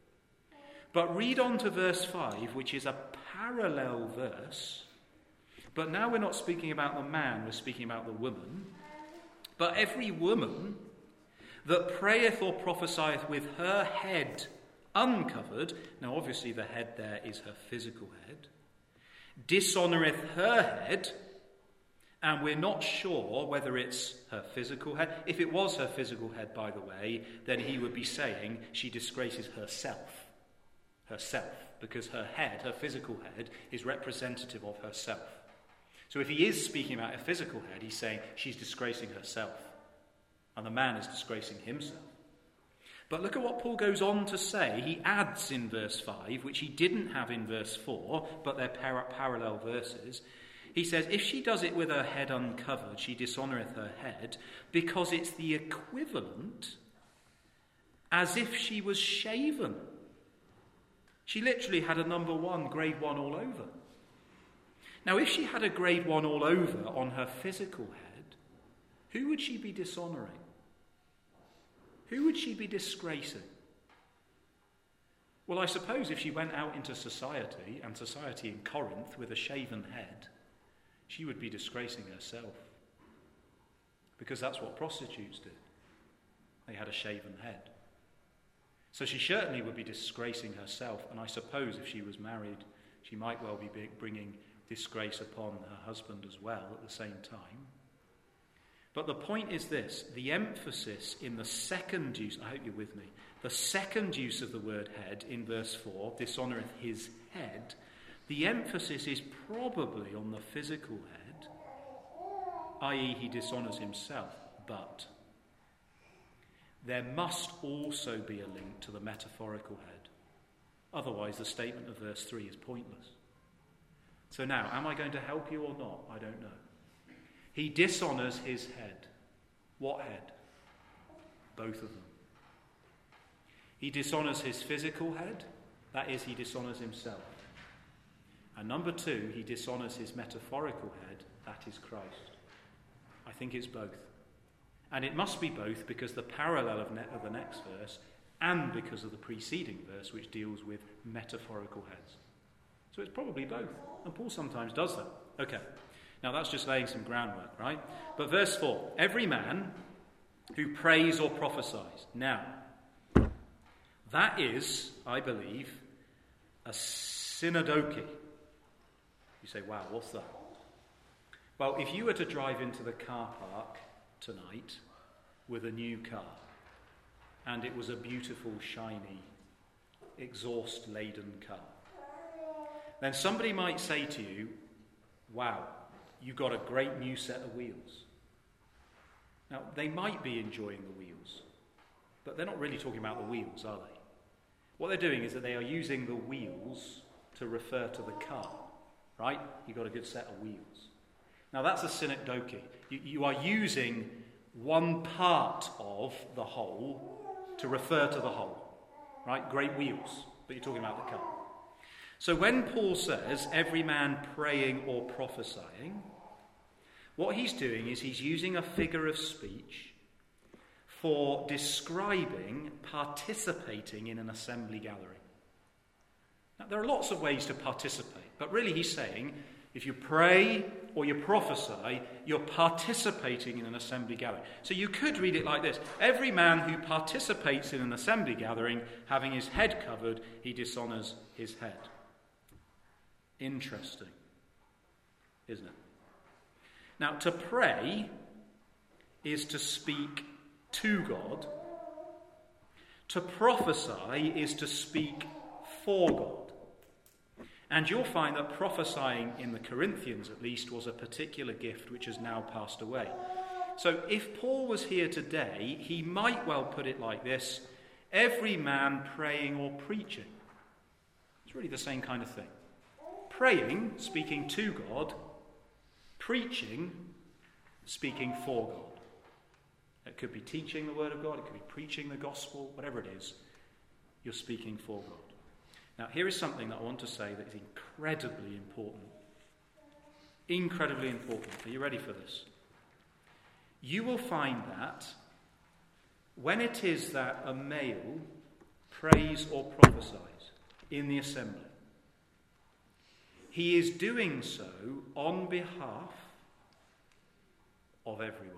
Speaker 1: But read on to verse 5, which is a parallel verse. But now we're not speaking about the man, we're speaking about the woman. But every woman that prayeth or prophesieth with her head uncovered, now obviously the head there is her physical head, dishonoureth her head, and we're not sure whether it's her physical head. If it was her physical head, by the way, then he would be saying she disgraces herself, because her head, her physical head, is representative of herself. So if he is speaking about a physical head, he's saying she's disgracing herself. And the man is disgracing himself. But look at what Paul goes on to say. He adds in verse 5, which he didn't have in verse 4, but they're parallel verses. He says, if she does it with her head uncovered, she dishonoureth her head, because it's the equivalent as if she was shaven. She literally had a number 1, grade 1 all over. Now, if she had a grade 1 all over on her physical head, who would she be dishonouring? Who would she be disgracing? Well, I suppose if she went out into society, and society in Corinth, with a shaven head, she would be disgracing herself. Because that's what prostitutes did. They had a shaven head. So she certainly would be disgracing herself, and I suppose if she was married, she might well be bringing disgrace upon her husband as well at the same time. But the point is this, the emphasis in the second use, I hope you're with me, the second use of the word head in verse 4, dishonoureth his head, the emphasis is probably on the physical head, i.e. he dishonours himself, but there must also be a link to the metaphorical head. Otherwise the statement of verse 3 is pointless. So now, am I going to help you or not? I don't know. He dishonours his head. What head? Both of them. He dishonours his physical head. That is, he dishonours himself. And number 2, he dishonours his metaphorical head. That is Christ. I think it's both. And it must be both because the parallel of the next verse and because of the preceding verse, which deals with metaphorical heads. So it's probably both. And Paul sometimes does that. Okay. Now that's just laying some groundwork, right? But verse 4, every man who prays or prophesies. Now, that is, I believe, a synodoche. You say, wow, what's that? Well, if you were to drive into the car park tonight with a new car, and it was a beautiful, shiny, exhaust-laden car, then somebody might say to you, wow, you got a great new set of wheels. Now, they might be enjoying the wheels, but they're not really talking about the wheels, are they? What they're doing is that they are using the wheels to refer to the car, right? You got a good set of wheels. Now, that's a synecdoche. You are using one part of the whole to refer to the whole, right? Great wheels, but you're talking about the car. So when Paul says, every man praying or prophesying, what he's doing is he's using a figure of speech for describing participating in an assembly gathering. Now, there are lots of ways to participate, but really he's saying, if you pray or you prophesy, you're participating in an assembly gathering. So you could read it like this. Every man who participates in an assembly gathering, having his head covered, he dishonours his head. Interesting, isn't it? Now, to pray is to speak to God. To prophesy is to speak for God. And you'll find that prophesying in the Corinthians, at least, was a particular gift which has now passed away. So if Paul was here today, he might well put it like this: every man praying or preaching. It's really the same kind of thing. Praying, speaking to God. Preaching, speaking for God. It could be teaching the word of God, it could be preaching the gospel, whatever it is, you're speaking for God. Now, here is something that I want to say that is incredibly important. Incredibly important. Are you ready for this? You will find that when it is that a male prays or prophesies in the assembly, he is doing so on behalf of everyone.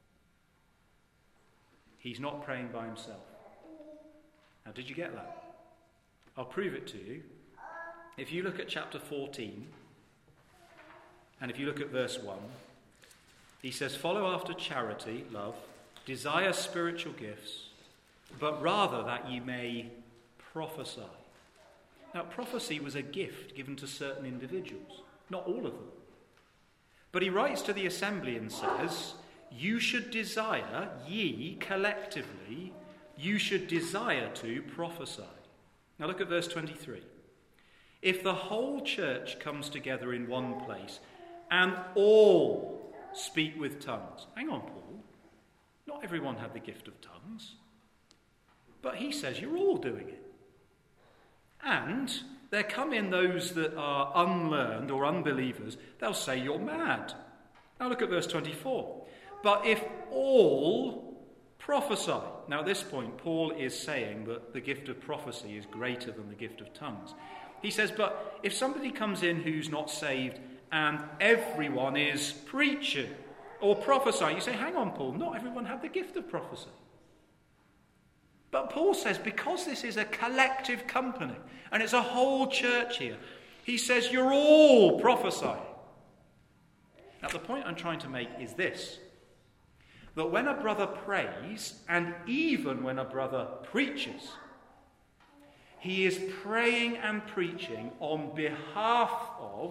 Speaker 1: He's not praying by himself. Now, did you get that? I'll prove it to you. If you look at chapter 14, and if you look at verse 1, he says, follow after charity, love, desire spiritual gifts, but rather that ye may prophesy. Now, prophecy was a gift given to certain individuals, not all of them. But he writes to the assembly and says, you should desire, ye collectively, you should desire to prophesy. Now look at verse 23. If the whole church comes together in one place and all speak with tongues. Hang on, Paul. Not everyone had the gift of tongues. But he says you're all doing it. And there come in those that are unlearned or unbelievers. They'll say you're mad. Now look at verse 24. But if all prophesy. Now at this point, Paul is saying that the gift of prophecy is greater than the gift of tongues. He says, but if somebody comes in who's not saved and everyone is preaching or prophesying, you say, hang on, Paul, not everyone had the gift of prophecy. But Paul says, because this is a collective company and it's a whole church here, he says, you're all prophesying. Now, the point I'm trying to make is this, that when a brother prays, and even when a brother preaches, he is praying and preaching on behalf of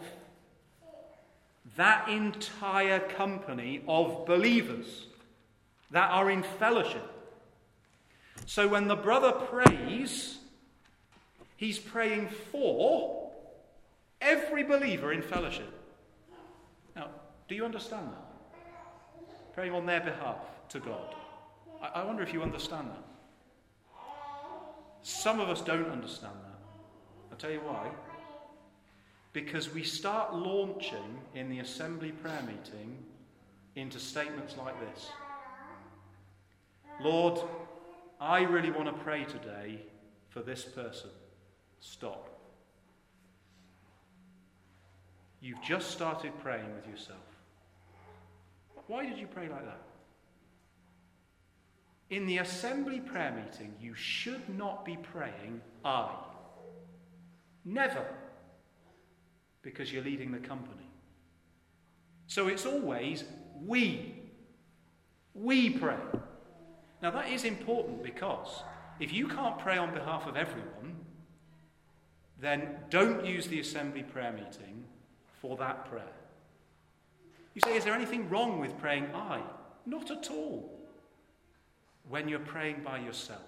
Speaker 1: that entire company of believers that are in fellowship. So when the brother prays, he's praying for every believer in fellowship. Now, do you understand that? Praying on their behalf to God. I wonder if you understand that. Some of us don't understand that. I'll tell you why. Because we start launching in the assembly prayer meeting into statements like this. Lord, I really want to pray today for this person. Stop. You've just started praying with yourself. Why did you pray like that? In the assembly prayer meeting, you should not be praying I. Never. Because you're leading the company. So it's always we. We pray. Now that is important because if you can't pray on behalf of everyone, then don't use the assembly prayer meeting for that prayer. You say, is there anything wrong with praying I? Not at all. When you're praying by yourself.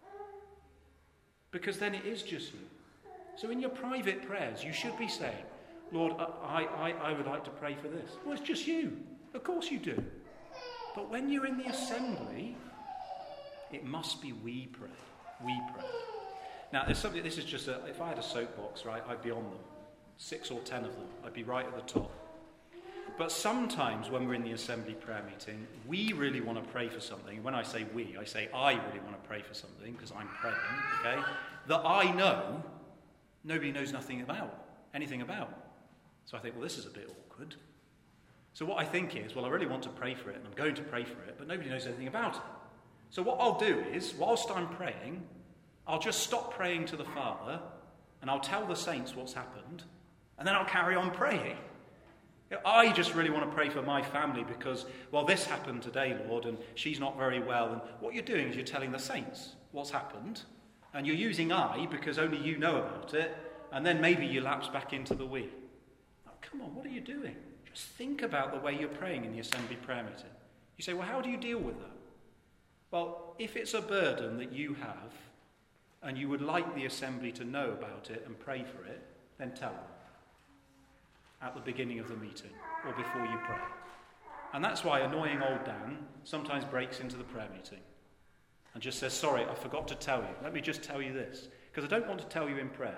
Speaker 1: Because then it is just you. So in your private prayers, you should be saying, Lord, I would like to pray for this. Well, it's just you. Of course you do. But when you're in the assembly, it must be we pray. We pray. Now, there's something, this is just if I had a soapbox, right, I'd be on them. 6 or 10 of them. I'd be right at the top. But sometimes when we're in the assembly prayer meeting, we really want to pray for something. When I say we, I say I really want to pray for something because I'm praying, okay, that I know nobody knows anything about. So I think, well, this is a bit awkward. So what I think is, well, I really want to pray for it and I'm going to pray for it, but nobody knows anything about it. So what I'll do is, whilst I'm praying, I'll just stop praying to the Father and I'll tell the saints what's happened and then I'll carry on praying. I just really want to pray for my family because, well, this happened today, Lord, and she's not very well. And what you're doing is you're telling the saints what's happened, and you're using I because only you know about it, and then maybe you lapse back into the we. Oh, come on, what are you doing? Just think about the way you're praying in the assembly prayer meeting. You say, well, how do you deal with that? Well, if it's a burden that you have, and you would like the assembly to know about it and pray for it, then tell them. At the beginning of the meeting or before you pray. And that's why annoying old Dan sometimes breaks into the prayer meeting and just says, sorry, I forgot to tell you. Let me just tell you this, because I don't want to tell you in prayer.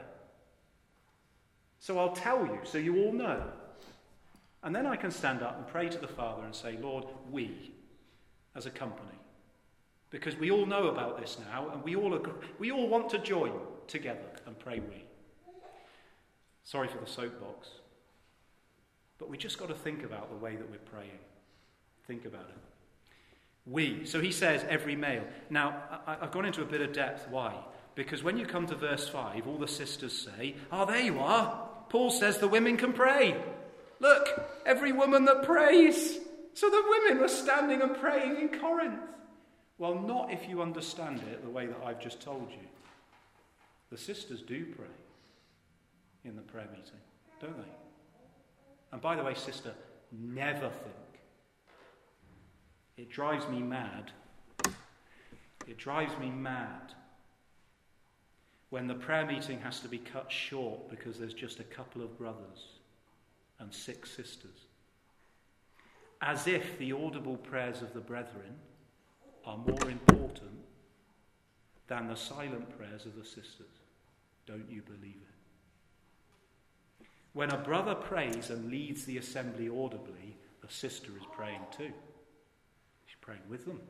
Speaker 1: So I'll tell you so you all know. And then I can stand up and pray to the Father and say, Lord, we as a company, because we all know about this now and we all agree, we all want to join together and pray we. Sorry for the soapbox. But we just got to think about the way that we're praying. Think about it. We. So he says every male. Now, I've gone into a bit of depth. Why? Because when you come to verse 5, all the sisters say, there you are. Paul says the women can pray. Look, every woman that prays. So the women were standing and praying in Corinth. Well, not if you understand it the way that I've just told you. The sisters do pray in the prayer meeting, don't they? And by the way, sister, never think It drives me mad. It drives me mad when the prayer meeting has to be cut short because there's just a couple of brothers and 6 sisters. As if the audible prayers of the brethren are more important than the silent prayers of the sisters. Don't you believe it? When a brother prays and leads the assembly audibly, the sister is praying too. She's praying with them.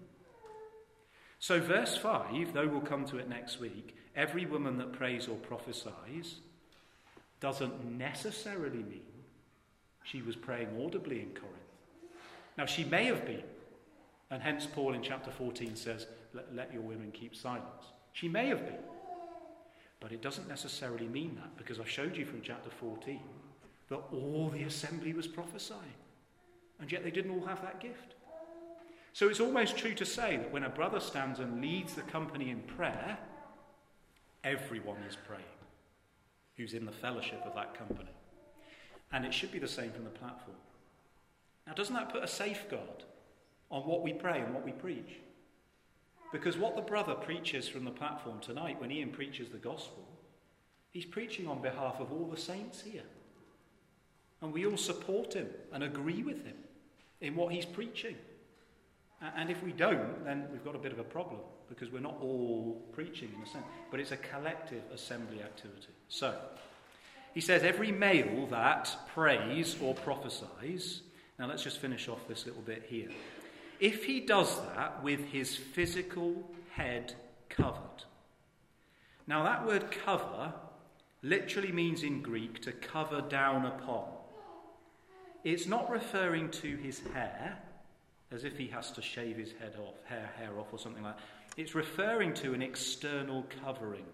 Speaker 1: So verse 5, though we'll come to it next week, every woman that prays or prophesies doesn't necessarily mean she was praying audibly in Corinth. Now, she may have been, and hence Paul in chapter 14 says, let your women keep silence. She may have been, but it doesn't necessarily mean that, because I showed you from chapter 14 that all the assembly was prophesying, and yet they didn't all have that gift. So it's almost true to say that when a brother stands and leads the company in prayer, everyone is praying who's in the fellowship of that company. And it should be the same from the platform. Now, doesn't that put a safeguard on what we pray and what we preach? Because what the brother preaches from the platform tonight, when Ian preaches the gospel, he's preaching on behalf of all the saints here. And we all support him and agree with him in what he's preaching. And if we don't, then we've got a bit of a problem, because we're not all preaching in a sense. But it's a collective assembly activity. So, he says every male that prays or prophesies. Now let's just finish off this little bit here. If he does that with his physical head covered. Now that word cover literally means in Greek to cover down upon. It's not referring to his hair, as if he has to shave his head off, hair off or something like that. It's referring to an external covering.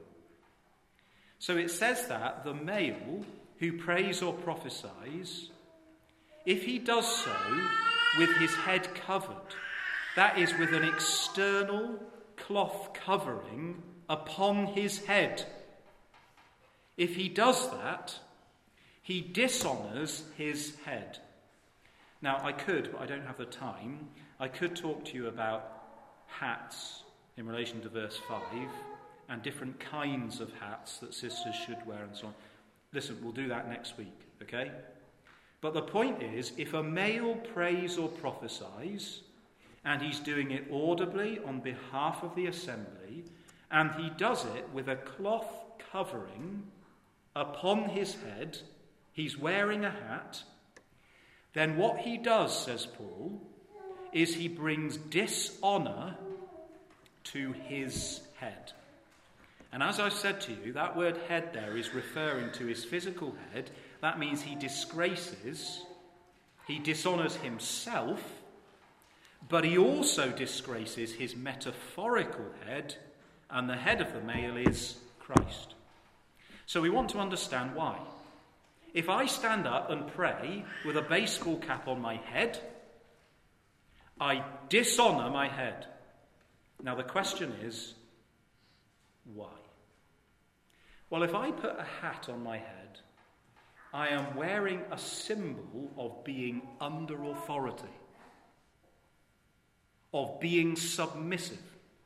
Speaker 1: So it says that the male who prays or prophesies, if he does so with his head covered, that is with an external cloth covering upon his head. If he does that, he dishonours his head. Now, I could, but I don't have the time, I could talk to you about hats in relation to verse 5 and different kinds of hats that sisters should wear and so on. Listen, we'll do that next week, okay? But the point is, if a male prays or prophesies, and he's doing it audibly on behalf of the assembly, and he does it with a cloth covering upon his head, he's wearing a hat, then what he does, says Paul, is he brings dishonour to his head. And as I've said to you, that word head there is referring to his physical head. That means he disgraces, he dishonours himself, but he also disgraces his metaphorical head, and the head of the male is Christ. So we want to understand why. If I stand up and pray with a baseball cap on my head, I dishonour my head. Now the question is, why? Well, if I put a hat on my head, I am wearing a symbol of being under authority, of being submissive.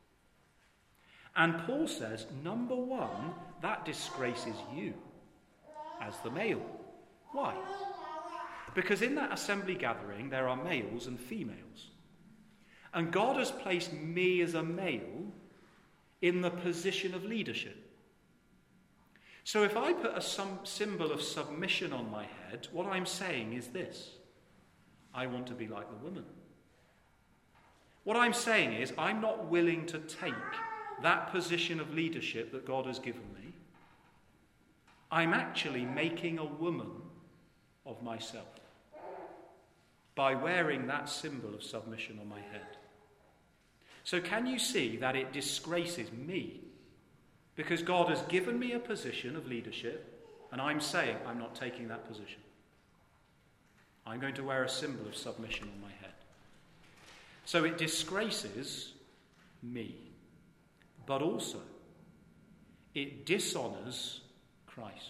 Speaker 1: And Paul says, number one, that disgraces you as the male. Why? Because in that assembly gathering, there are males and females. And God has placed me as a male in the position of leadership. So if I put a symbol of submission on my head, what I'm saying is this: I want to be like the woman. What I'm saying is I'm not willing to take that position of leadership that God has given me. I'm actually making a woman of myself by wearing that symbol of submission on my head. So can you see that it disgraces me? Because God has given me a position of leadership, and I'm saying I'm not taking that position. I'm going to wear a symbol of submission on my head. So it disgraces me, but also it dishonours Christ.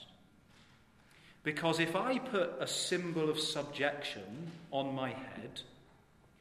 Speaker 1: Because if I put a symbol of subjection on my head,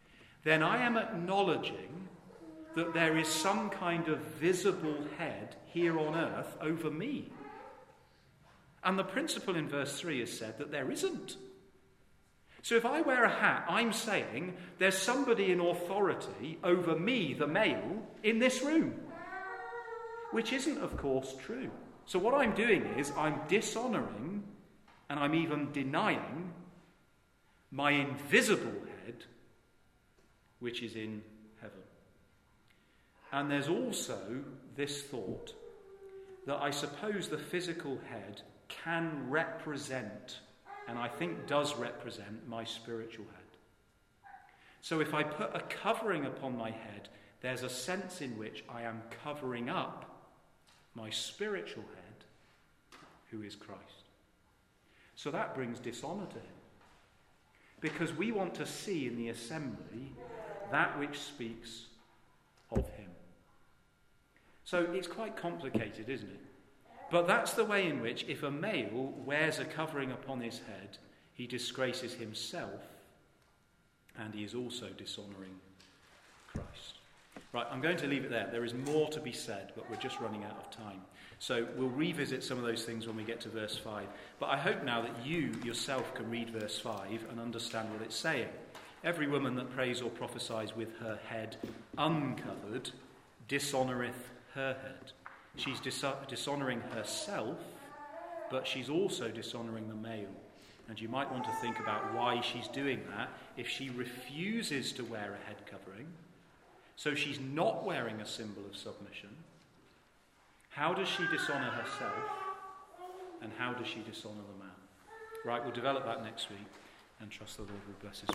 Speaker 1: then I am acknowledging that there is some kind of visible head here on earth over me. And the principle in verse 3 is said that there isn't. So if I wear a hat, I'm saying there's somebody in authority over me, the male, in this room. Which isn't, of course, true. So what I'm doing is I'm dishonouring and I'm even denying my invisible head, which is in heaven. And there's also this thought that I suppose the physical head can represent, and I think does represent, my spiritual head. So if I put a covering upon my head, there's a sense in which I am covering up my spiritual head, who is Christ. So that brings dishonour to him. Because we want to see in the assembly that which speaks of him. So it's quite complicated, isn't it? But that's the way in which, if a male wears a covering upon his head, he disgraces himself and he is also dishonouring Christ. Right, I'm going to leave it there. There is more to be said, but we're just running out of time. So we'll revisit some of those things when we get to verse 5. But I hope now that you yourself can read verse 5 and understand what it's saying. Every woman that prays or prophesies with her head uncovered dishonoureth her head. She's dishonouring herself, but she's also dishonouring the male. And you might want to think about why she's doing that. If she refuses to wear a head covering, so she's not wearing a symbol of submission, how does she dishonour herself, and how does she dishonour the man? Right, we'll develop that next week, and trust the Lord will bless us.